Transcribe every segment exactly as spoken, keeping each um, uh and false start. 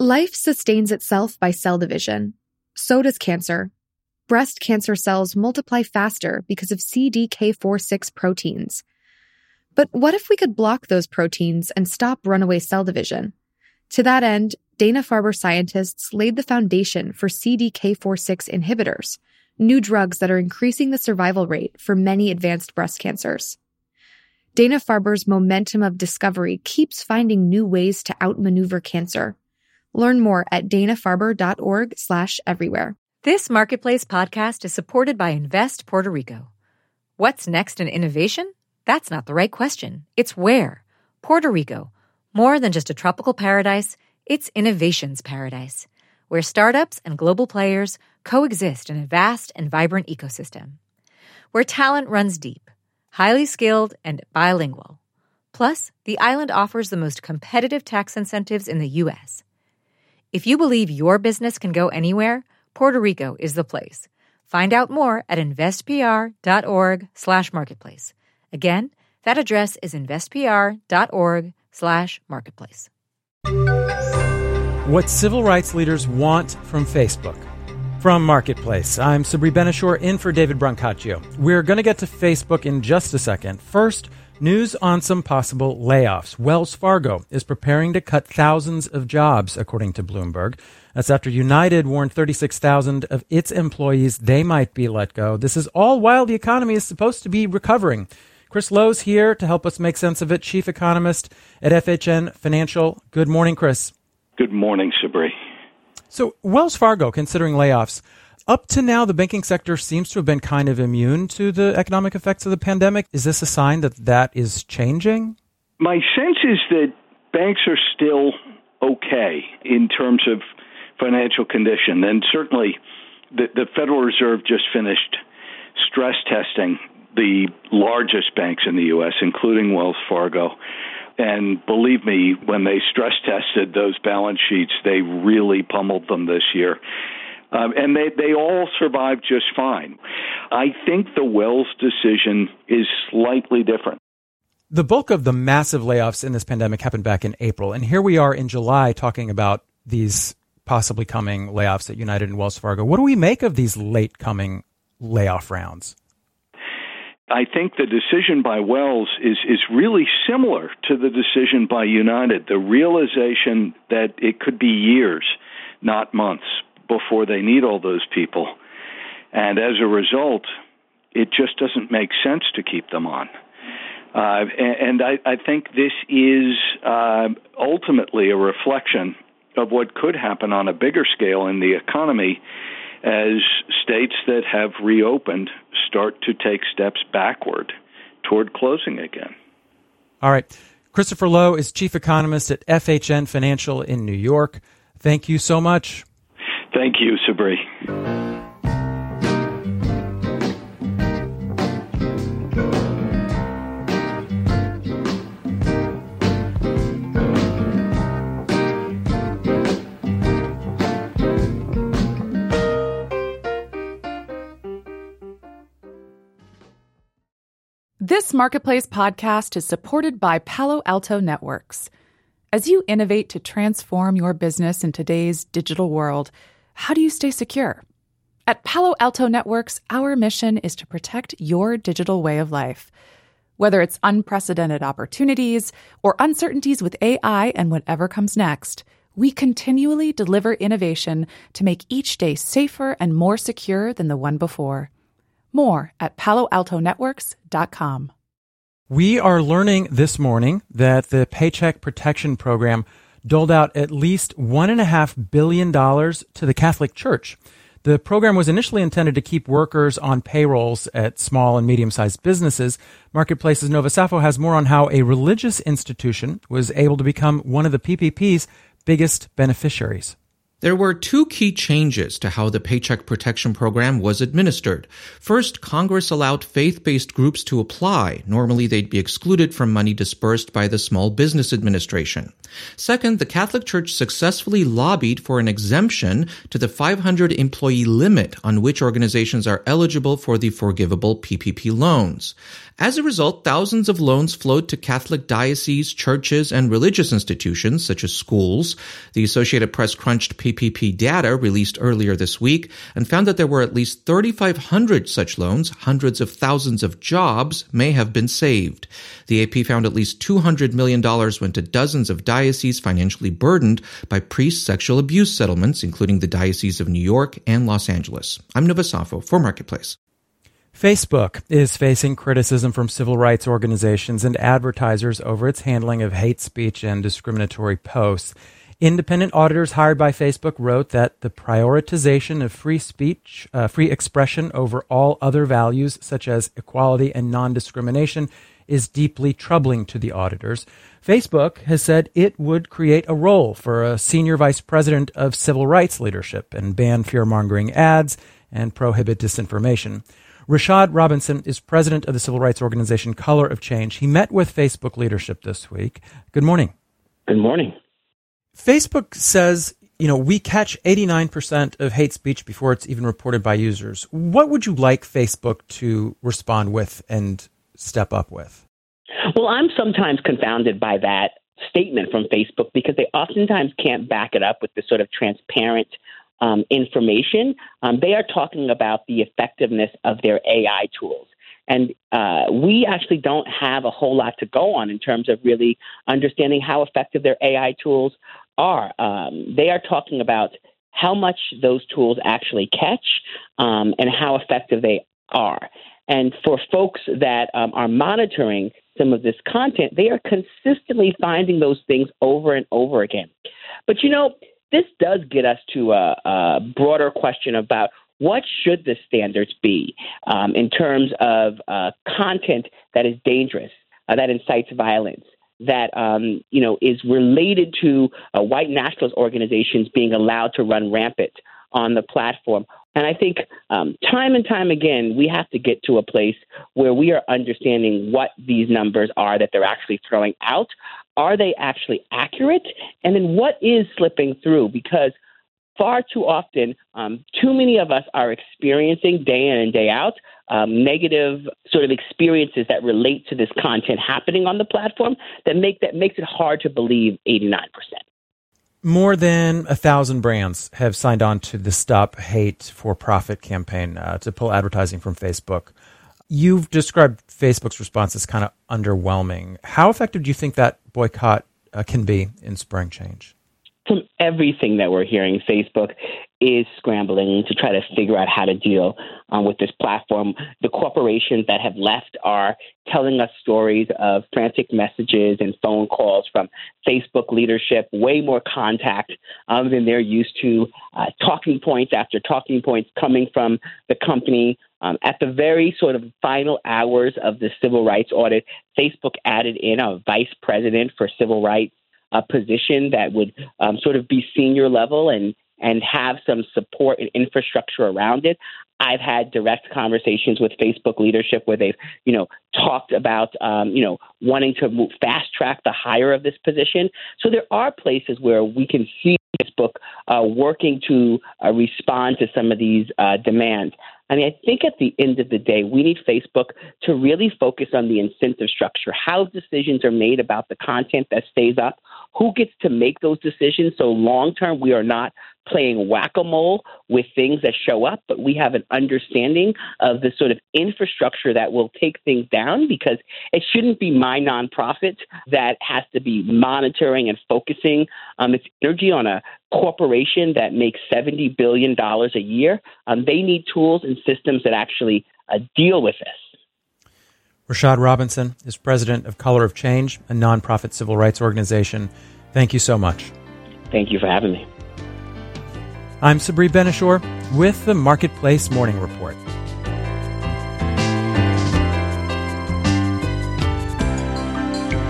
Life sustains itself by cell division. So does cancer. Breast cancer cells multiply faster because of C D K four six proteins. But what if we could block those proteins and stop runaway cell division? To that end, Dana-Farber scientists laid the foundation for C D K four six inhibitors, new drugs that are increasing the survival rate for many advanced breast cancers. Dana-Farber's momentum of discovery keeps finding new ways to outmaneuver cancer. Learn more at dana-farber.org slash everywhere. This Marketplace podcast is supported by Invest Puerto Rico. What's next in innovation? That's not the right question. It's where. Puerto Rico. More than just a tropical paradise, it's innovation's paradise, where startups and global players coexist in a vast and vibrant ecosystem. Where talent runs deep, highly skilled, and bilingual. Plus, the island offers the most competitive tax incentives in the U S. If you believe your business can go anywhere, Puerto Rico is the place. Find out more at investpr.org slash marketplace. Again, that address is investpr.org slash marketplace. What civil rights leaders want from Facebook. From Marketplace, I'm Sabri Benishore in for David Brancaccio. We're going to get to Facebook in just a second. First, news on some possible layoffs. Wells Fargo is preparing to cut thousands of jobs, according to Bloomberg. That's after United warned thirty-six thousand of its employees they might be let go. This is all while the economy is supposed to be recovering. Chris Lowe's here to help us make sense of it, chief economist at F H N Financial. Good morning, Chris. Good morning, Sabri. So Wells Fargo, considering layoffs, up to now, the banking sector seems to have been kind of immune to the economic effects of the pandemic. Is this a sign that that is changing? My sense is that banks are still okay in terms of financial condition. And certainly the, the Federal Reserve just finished stress testing the largest banks in the U S, including Wells Fargo. And believe me, when they stress tested those balance sheets, they really pummeled them this year. Um, and they, they all survived just fine. I think the Wells decision is slightly different. The bulk of the massive layoffs in this pandemic happened back in April. And here we are in July talking about these possibly coming layoffs at United and Wells Fargo. What do we make of these late coming layoff rounds? I think the decision by Wells is, is really similar to the decision by United, the realization that it could be years, not months, before they need all those people. And as a result, it just doesn't make sense to keep them on. Uh, and and I, I think this is uh, ultimately a reflection of what could happen on a bigger scale in the economy as states that have reopened start to take steps backward toward closing again. All right. Christopher Lowe is chief economist at F H N Financial in New York. Thank you so much. Thank you, Sabri. This Marketplace podcast is supported by Palo Alto Networks. As you innovate to transform your business in today's digital world, how do you stay secure? At Palo Alto Networks, our mission is to protect your digital way of life. Whether it's unprecedented opportunities or uncertainties with A I and whatever comes next, we continually deliver innovation to make each day safer and more secure than the one before. More at palo alto networks dot com. We are learning this morning that the Paycheck Protection Program doled out at least one point five billion dollars to the Catholic Church. The program was initially intended to keep workers on payrolls at small and medium-sized businesses. Marketplace's Nova Safo has more on how a religious institution was able to become one of the P P P's biggest beneficiaries. There were two key changes to how the Paycheck Protection Program was administered. First, Congress allowed faith-based groups to apply. Normally, they'd be excluded from money disbursed by the Small Business Administration. Second, the Catholic Church successfully lobbied for an exemption to the five hundred employee limit on which organizations are eligible for the forgivable P P P loans. As a result, thousands of loans flowed to Catholic dioceses, churches, and religious institutions, such as schools. The Associated Press crunched P P P data released earlier this week and found that there were at least thirty-five hundred such loans. Hundreds of thousands of jobs may have been saved. The A P found at least two hundred million dollars went to dozens of dioceses financially burdened by priest sexual abuse settlements, including the Diocese of New York and Los Angeles. I'm Nova Safo for Marketplace. Facebook is facing criticism from civil rights organizations and advertisers over its handling of hate speech and discriminatory posts. Independent auditors hired by Facebook wrote that the prioritization of free speech, uh, free expression over all other values such as equality and non-discrimination is deeply troubling to the auditors. Facebook has said it would create a role for a senior vice president of civil rights leadership and ban fear-mongering ads and prohibit disinformation. Rashad Robinson is president of the civil rights organization Color of Change. He met with Facebook leadership this week. Good morning. Good morning. Facebook says, you know, we catch eighty-nine percent of hate speech before it's even reported by users. What would you like Facebook to respond with and step up with? Well, I'm sometimes confounded by that statement from Facebook because they oftentimes can't back it up with this sort of transparent um, information. Um, they are talking about the effectiveness of their A I tools. And uh, we actually don't have a whole lot to go on in terms of really understanding how effective their A I tools are. Um, they are talking about how much those tools actually catch um, and how effective they are. And for folks that um, are monitoring some of this content, they are consistently finding those things over and over again. But, you know, this does get us to a, a broader question about what should the standards be um, in terms of uh, content that is dangerous, uh, that incites violence, that um, you know is related to uh, white nationalist organizations being allowed to run rampant on the platform. And I think um, time and time again, we have to get to a place where we are understanding what these numbers are that they're actually throwing out. Are they actually accurate? And then what is slipping through? Because far too often, um, too many of us are experiencing day in and day out um, negative sort of experiences that relate to this content happening on the platform that make that makes it hard to believe eighty-nine percent. More than a thousand brands have signed on to the Stop Hate for Profit campaign uh, to pull advertising from Facebook. You've described Facebook's response as kind of underwhelming. How effective do you think that boycott uh, can be in spurring change? From everything that we're hearing, Facebook is scrambling to try to figure out how to deal um, with this platform. The corporations that have left are telling us stories of frantic messages and phone calls from Facebook leadership, way more contact um, than they're used to, uh, talking points after talking points coming from the company. Um, at the very sort of final hours of the civil rights audit, Facebook added in a vice president for civil rights, a position that would um, sort of be senior level and and have some support and infrastructure around it. I've had direct conversations with Facebook leadership where they've, you know, talked about, um, you know, wanting to move, fast track the hire of this position. So there are places where we can see Facebook uh, working to uh, respond to some of these uh, demands. I mean, I think at the end of the day, we need Facebook to really focus on the incentive structure, how decisions are made about the content that stays up, who gets to make those decisions. So long term, we are not playing whack-a-mole with things that show up, but we have an understanding of the sort of infrastructure that will take things down, because it shouldn't be my nonprofit that has to be monitoring and focusing um, its energy on a corporation that makes seventy billion dollars a year. Um, they need tools and systems that actually uh, deal with this. Rashad Robinson is president of Color of Change, a nonprofit civil rights organization. Thank you so much. Thank you for having me. I'm Sabri Benishore with the Marketplace Morning Report.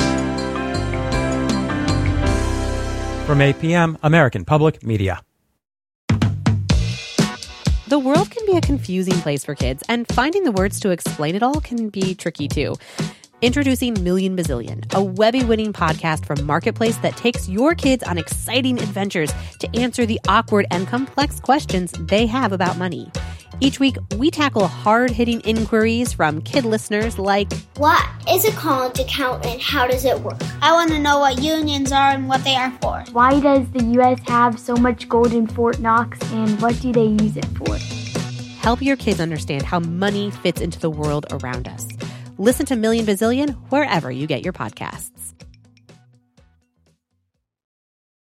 From A P M, American Public Media. The world can be a confusing place for kids, and finding the words to explain it all can be tricky too. Introducing Million Bazillion, a Webby-winning podcast from Marketplace that takes your kids on exciting adventures to answer the awkward and complex questions they have about money. Each week, we tackle hard-hitting inquiries from kid listeners like, what is a college account and how does it work? I want to know what unions are and what they are for. Why does the U S have so much gold in Fort Knox and what do they use it for? Help your kids understand how money fits into the world around us. Listen to Million Bazillion wherever you get your podcasts.